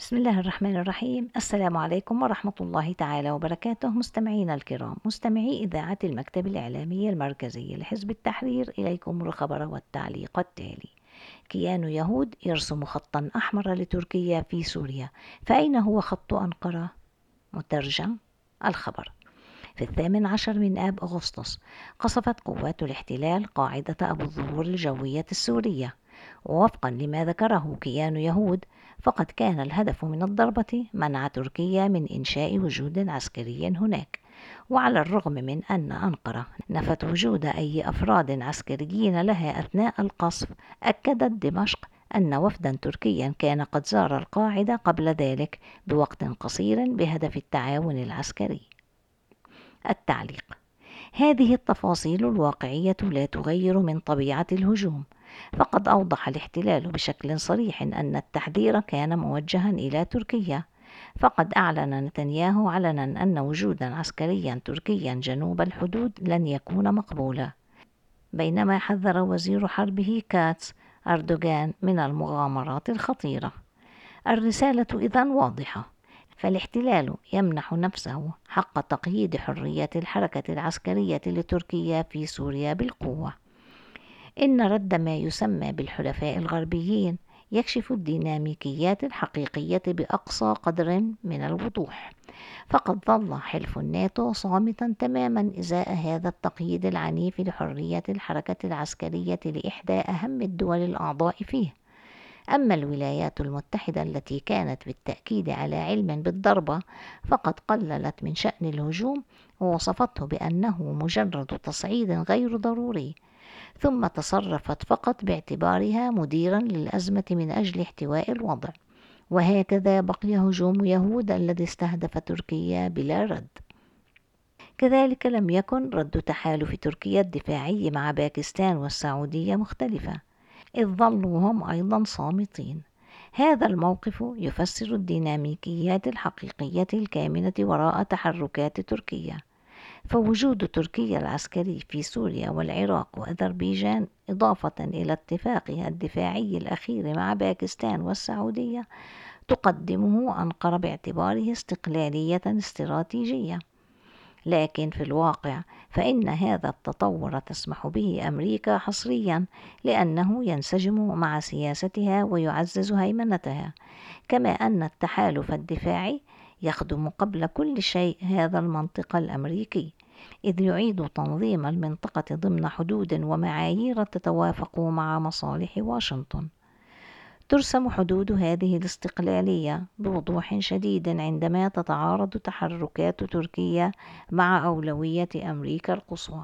بسم الله الرحمن الرحيم. السلام عليكم ورحمة الله تعالى وبركاته. مستمعينا الكرام، مستمعي إذاعة المكتب الإعلامي المركزي لحزب التحرير، إليكم الخبر والتعليق التالي: كيان يهود يرسم خطا أحمر لتركيا في سوريا، فأين هو خط أنقرة؟ مترجم الخبر: في 18 من آب أغسطس قصفت قوات الاحتلال قاعدة أبو الظهور الجوية السورية، ووفقا لما ذكره كيان يهود فقد كان الهدف من الضربة منع تركيا من إنشاء وجود عسكري هناك. وعلى الرغم من أن أنقرة نفت وجود أي أفراد عسكريين لها أثناء القصف، أكدت دمشق أن وفدا تركيا كان قد زار القاعدة قبل ذلك بوقت قصير بهدف التعاون العسكري. التعليق: هذه التفاصيل الواقعية لا تغير من طبيعة الهجوم، فقد أوضح الاحتلال بشكل صريح أن التحذير كان موجها إلى تركيا. فقد أعلن نتنياهو علنا أن وجودا عسكريا تركيا جنوب الحدود لن يكون مقبولا، بينما حذر وزير حربه كاتس أردوغان من المغامرات الخطيرة. الرسالة إذن واضحة، فالاحتلال يمنح نفسه حق تقييد حرية الحركة العسكرية لتركيا في سوريا بالقوة. إن رد ما يسمى بالحلفاء الغربيين يكشف الديناميكيات الحقيقية بأقصى قدر من الوضوح، فقد ظل حلف الناتو صامتا تماما إزاء هذا التقييد العنيف لحرية الحركة العسكرية لإحدى أهم الدول الأعضاء فيه. أما الولايات المتحدة التي كانت بالتأكيد على علم بالضربة فقد قللت من شأن الهجوم ووصفته بأنه مجرد تصعيد غير ضروري، ثم تصرفت فقط باعتبارها مديرا للأزمة من أجل احتواء الوضع. وهكذا بقي هجوم يهود الذي استهدف تركيا بلا رد. كذلك لم يكن رد تحالف تركيا الدفاعي مع باكستان والسعودية مختلفة، إذ ظلوا هم أيضا صامتين. هذا الموقف يفسر الديناميكيات الحقيقية الكامنة وراء تحركات تركيا، فوجود تركيا العسكري في سوريا والعراق وأذربيجان إضافة إلى اتفاقها الدفاعي الأخير مع باكستان والسعودية تقدمه أنقرة باعتباره استقلالية استراتيجية. لكن في الواقع فإن هذا التطور تسمح به أمريكا حصريا، لأنه ينسجم مع سياستها ويعزز هيمنتها، كما أن التحالف الدفاعي يخدم قبل كل شيء هذا المنطق الأمريكي، إذ يعيد تنظيم المنطقة ضمن حدود ومعايير تتوافق مع مصالح واشنطن. ترسم حدود هذه الاستقلالية بوضوح شديد عندما تتعارض تحركات تركيا مع أولوية أمريكا القصوى: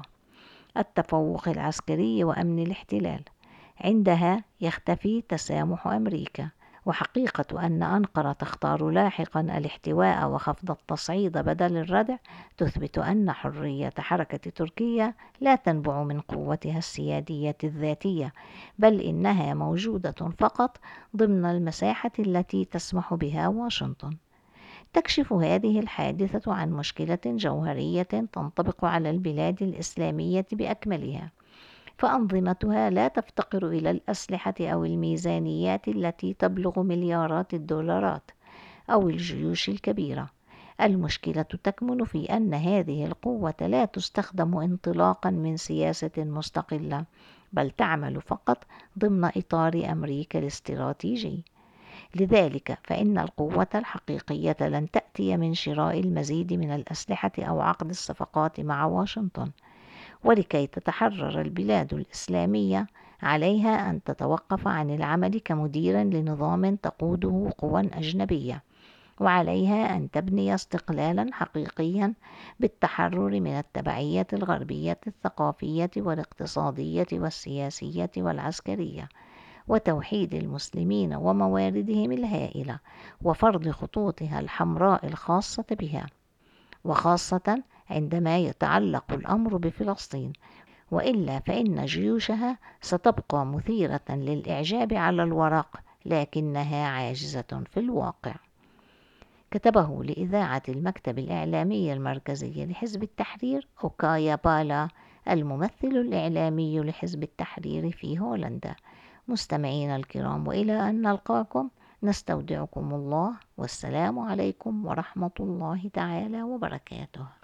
التفوق العسكري وأمن الاحتلال. عندها يختفي تسامح أمريكا، وحقيقة أن أنقرة تختار لاحقا الاحتواء وخفض التصعيد بدل الردع تثبت أن حرية حركة تركيا لا تنبع من قوتها السيادية الذاتية، بل إنها موجودة فقط ضمن المساحة التي تسمح بها واشنطن. تكشف هذه الحادثة عن مشكلة جوهرية تنطبق على البلاد الإسلامية بأكملها، فأنظمتها لا تفتقر إلى الأسلحة أو الميزانيات التي تبلغ مليارات الدولارات أو الجيوش الكبيرة. المشكلة تكمن في أن هذه القوة لا تستخدم انطلاقا من سياسة مستقلة، بل تعمل فقط ضمن إطار أمريكا الاستراتيجي. لذلك فإن القوة الحقيقية لن تأتي من شراء المزيد من الأسلحة أو عقد الصفقات مع واشنطن. ولكي تتحرر البلاد الإسلامية عليها أن تتوقف عن العمل كمدير لنظام تقوده قوى أجنبية، وعليها أن تبني استقلالا حقيقيا بالتحرر من التبعية الغربية الثقافية والاقتصادية والسياسية والعسكرية، وتوحيد المسلمين ومواردهم الهائلة، وفرض خطوطها الحمراء الخاصة بها، وخاصة عندما يتعلق الأمر بفلسطين، وإلا فإن جيوشها ستبقى مثيرة للإعجاب على الورق لكنها عاجزة في الواقع. كتبه لإذاعة المكتب الإعلامي المركزي لحزب التحرير أوكايا بالا، الممثل الإعلامي لحزب التحرير في هولندا. مستمعينا الكرام، وإلى أن نلقاكم نستودعكم الله، والسلام عليكم ورحمة الله تعالى وبركاته.